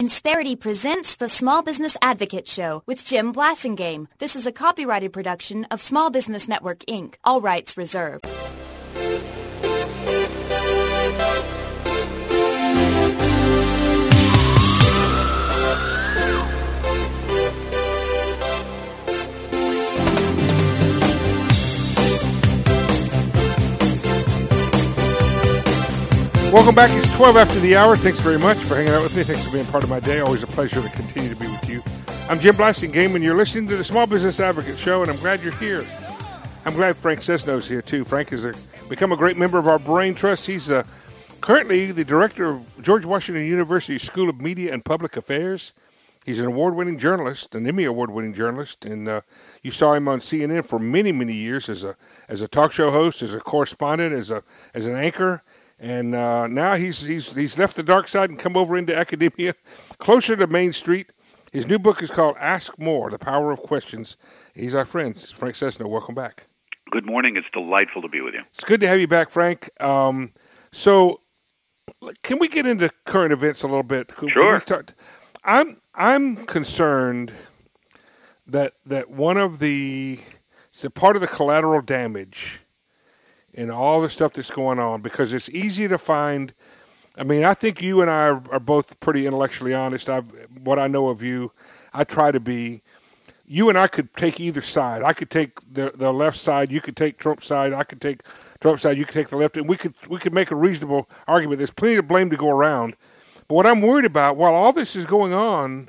Insperity presents the Small Business Advocate Show with Jim Blasingame. This is a copyrighted production of Small Business Network, Inc. All rights reserved. Welcome back. It's 12 after the hour. Thanks very much for hanging out with me. Thanks for being part of my day. Always a pleasure to continue to be with you. I'm Jim Blasingame, and you're listening to the Small Business Advocate Show, and I'm glad you're here. I'm glad Frank Sesno's here, too. Frank has become a great member of our Brain Trust. He's currently the director of George Washington University School of Media and Public Affairs. He's an award-winning journalist, an Emmy award-winning journalist, and you saw him on CNN for many, many years as a talk show host, as a correspondent, as an anchor. And now he's left the dark side and come over into academia, closer to Main Street. His new book is called Ask More, The Power of Questions. He's our friend, Frank Sesno. Welcome back. Good morning. It's delightful to be with you. It's good to have you back, Frank. So can we get into current events a little bit? Sure. I'm concerned that one of the part of the collateral damage and all the stuff that's going on, because it's easy to find. I mean, I think you and I are both pretty intellectually honest. What I know of you, I try to be. You and I could take either side. I could take the left side. You could take Trump's side. I could take Trump's side. You could take the left, and we could make a reasonable argument. There's plenty of blame to go around. But what I'm worried about, while all this is going on,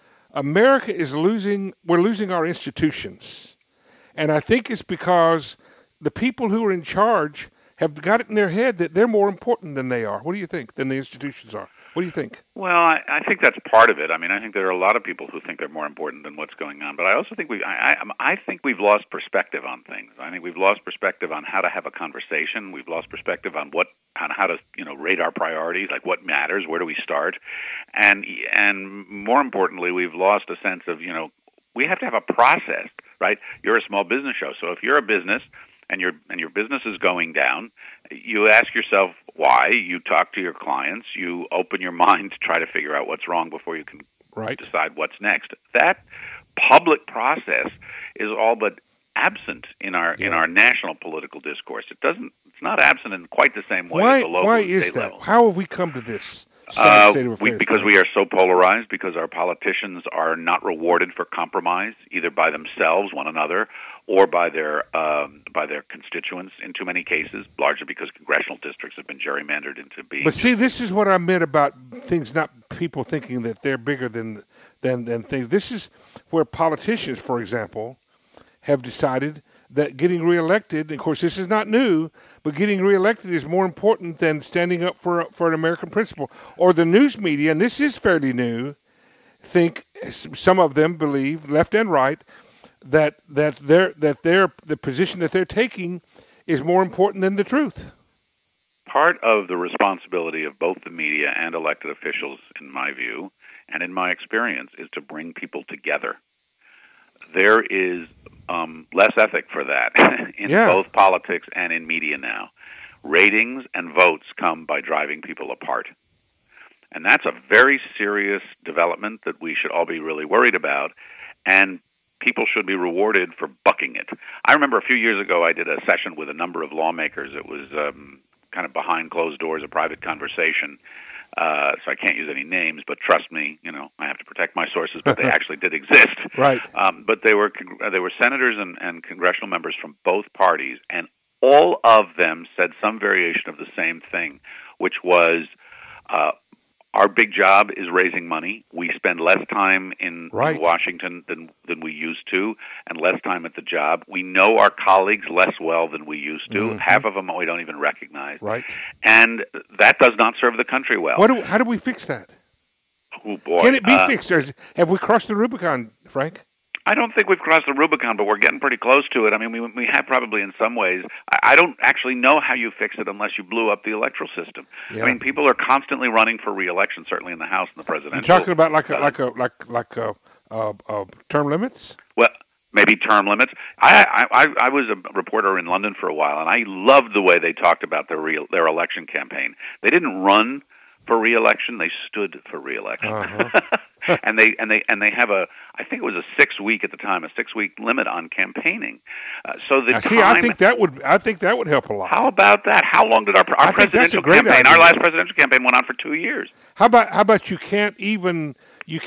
America is losing. We're losing our institutions, and I think it's because the people who are in charge have got it in their head that they're more important than they are. What do you think? Than the institutions are. What do you think? Well, I think that's part of it. I mean, I think there are a lot of people who think they're more important than what's going on. But I also think I think we've lost perspective on things. I think we've lost perspective on how to have a conversation. We've lost perspective on how to rate our priorities, like what matters, where do we start, and more importantly, we've lost a sense of we have to have a process, right? You're a small business show, so if you're a business and your business is going down, you ask yourself why, you talk to your clients, you open your mind to try to figure out what's wrong before you can decide what's next. That public process is all but absent in our national political discourse. It's not absent in quite the same way at the local and state level. How have we come to this state of affairs? Because we are so polarized, because our politicians are not rewarded for compromise, either by themselves, one another, or by their constituents in too many cases, largely because congressional districts have been gerrymandered into being. But see, this is what I meant about things, not people thinking that they're bigger than things. This is where politicians, for example, have decided that getting reelected, of course this is not new, but getting reelected is more important than standing up for an American principle. Or the news media, and this is fairly new, think, some of them believe, left and right, that the position that they're taking is more important than the truth. Part of the responsibility of both the media and elected officials, in my view, and in my experience, is to bring people together. There is less ethic for that in both politics and in media now. Ratings and votes come by driving people apart. And that's a very serious development that we should all be really worried about, and people should be rewarded for bucking it. I remember a few years ago I did a session with a number of lawmakers. It was kind of behind closed doors, a private conversation. So I can't use any names, but trust me, I have to protect my sources, but they actually did exist. Right. But they were senators and congressional members from both parties, and all of them said some variation of the same thing, which was our big job is raising money. We spend less time in Washington than we used to, and less time at the job. We know our colleagues less well than we used to. Mm-hmm. Half of them we don't even recognize. Right. And that does not serve the country well. How do we fix that? Oh, boy. Can it be fixed? Have we crossed the Rubicon, Frank? I don't think we've crossed the Rubicon, but we're getting pretty close to it. I mean, we have probably in some ways. I don't actually know how you fix it unless you blew up the electoral system. Yeah. I mean, people are constantly running for re-election, certainly in the House and the presidential. You're talking about like term limits? Well, maybe term limits. I was a reporter in London for a while, and I loved the way they talked about their election campaign. They didn't run for re-election. They stood for re-election. and they have I think it was a 6-week at the time, a 6-week limit on campaigning. So the I think that would help a lot. How about that? How long did our presidential campaign? Our last presidential campaign went on for 2 years. How about you can't even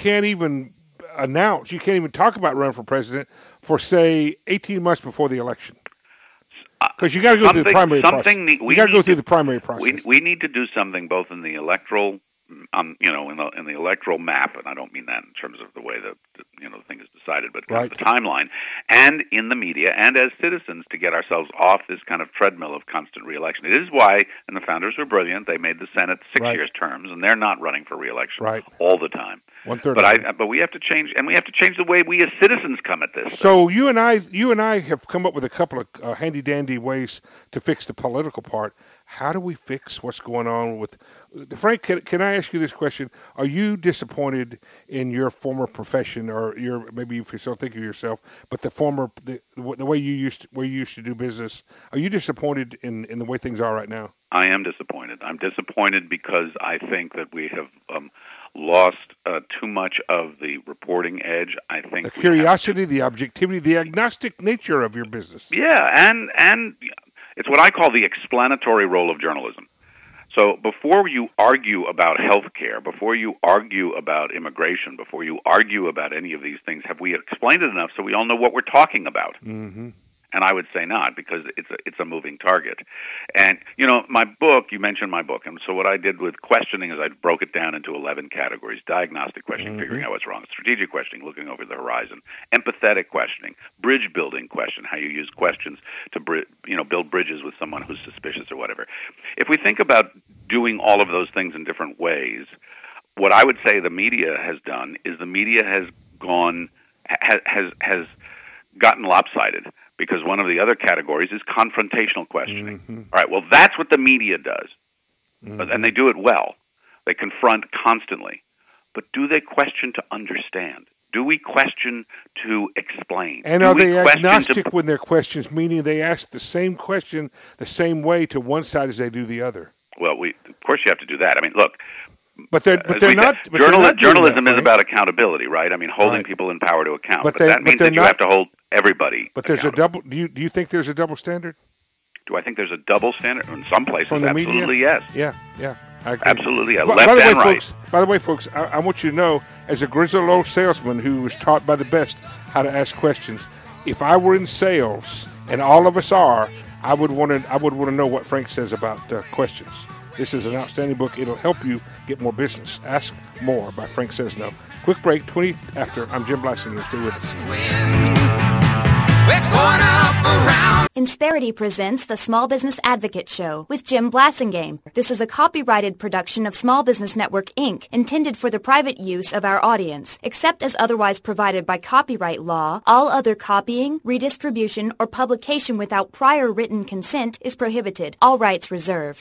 announce, you can't even talk about running for president for say 18 months before the election. Because you got to go through the primary process. You got to go through the primary process. We need to do something both in the electoral, in the electoral map, and I don't mean that in terms of the way the thing is decided, but kind of the timeline, and in the media, and as citizens, to get ourselves off this kind of treadmill of constant reelection. It is why, and the founders were brilliant, they made the Senate 6 years terms, and they're not running for reelection all the time. 1/3. But we have to change, and we have to change the way we as citizens come at this. So you and I have come up with a couple of handy dandy ways to fix the political part. How do we fix what's going on with Frank? Can I ask you this question? Are you disappointed in your former profession, or maybe if you still think of yourself, but the way you used to do business? Are you disappointed in the way things are right now? I am disappointed. I'm disappointed because I think that we have lost too much of the reporting edge. I think the curiosity, the objectivity, the agnostic nature of your business. Yeah, and it's what I call the explanatory role of journalism. So before you argue about health care, before you argue about immigration, before you argue about any of these things, have we explained it enough so we all know what we're talking about? Mm-hmm. And I would say not, because it's a moving target. And, my book, you mentioned my book. And so what I did with questioning is I broke it down into 11 categories. Diagnostic questioning, figuring out what's wrong. Strategic questioning, looking over the horizon. Empathetic questioning. Bridge building question, how you use questions to build bridges with someone who's suspicious or whatever. If we think about doing all of those things in different ways, what I would say the media has done is the media has gotten lopsided. Because one of the other categories is confrontational questioning. Mm-hmm. All right, well, that's what the media does. Mm-hmm. And they do it well. They confront constantly. But do they question to understand? Do we question to explain? And are they agnostic when their questions, meaning they ask the same question the same way to one side as they do the other? Well, of course you have to do that. I mean, look. But they're not. Journalism is about accountability, right? I mean, holding people in power to account. But that means that you have to hold everybody. But there's a double. Do you think there's a double standard? Do I think there's a double standard in some places? From the absolutely, media? Yes. Yeah. I agree. Absolutely, yeah. Left and right. By the way, folks, I want you to know, as a grizzled old salesman who was taught by the best how to ask questions, if I were in sales, and all of us are, I would want to know what Frank says about questions. This is an outstanding book. It'll help you get more business. Ask More by Frank Says No. Quick break, 20 after. I'm Jim Blassinger. Stay with us. Insperity presents the Small Business Advocate Show with Jim Blassingame. This is a copyrighted production of Small Business Network, Inc., intended for the private use of our audience. Except as otherwise provided by copyright law, all other copying, redistribution, or publication without prior written consent is prohibited. All rights reserved.